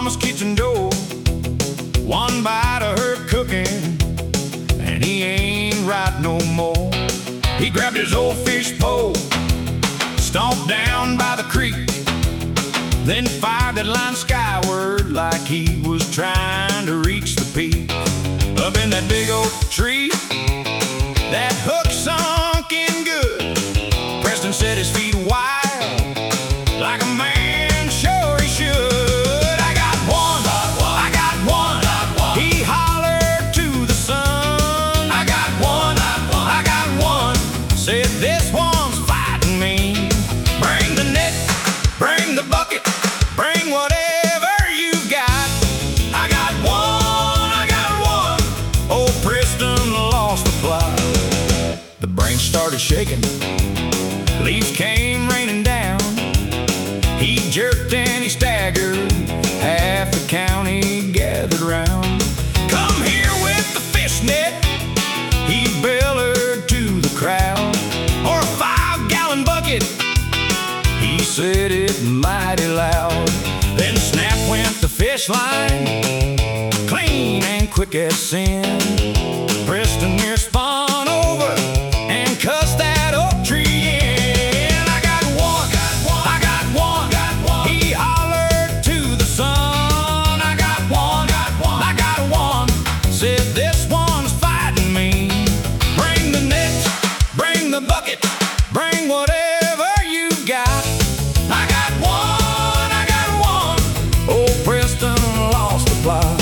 Mama's kitchen door. One bite of her cooking, and he ain't right no more. He grabbed his old fish pole, stomped down by the creek, then fired that line skyward like he was trying to reach the peak. Up in that big oak tree, that hook sunk in good. Preston set his feet wild, like a man sure he should. I got one, I got one. He hollered to the sun. I got one, I got one. Said this one's fighting me. Bring the net, bring the bucket, bring whatever you got. I got one, I got one. Old Preston lost the plot. The brain started shaking, leaves came raining down. He jerked and he staggered, half the county gathered round. Come here with the fishnet, he bellowed to the crowd. Or a 5-gallon bucket, he said it mighty loud. Then snap went the fish line, clean and quick as sin. Preston here spun over and cussed that oak tree in. I got one, I got one. He hollered to the sun. I got one, I got one. Said this one's fighting me. Bring the net, bring the bucket, bring whatever you got. I got one, I got one. Old Preston lost the plot.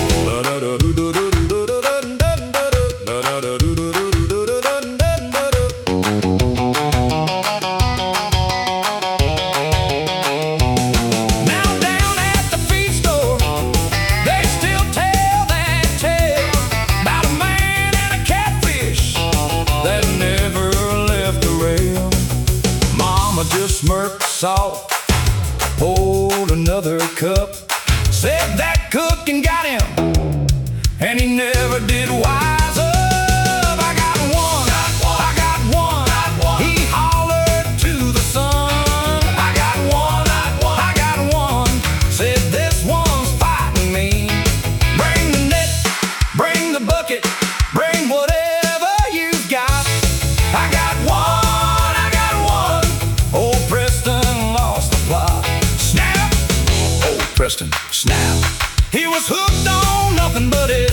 Now down at the feed store, they still tell that tale about a man and a catfish that never left the rail. Mama just smirked soft, poured another cup, said that cooking got him, and he never did wise up. I got one, I got one. He hollered to the sun. I got one, I got one. Said this one's fighting me. Bring the net, bring the bucket, bring whatever you've got. I got one, I got one. Old Preston lost the plot. Snap, old Preston, snap. He was hooked on nothing but his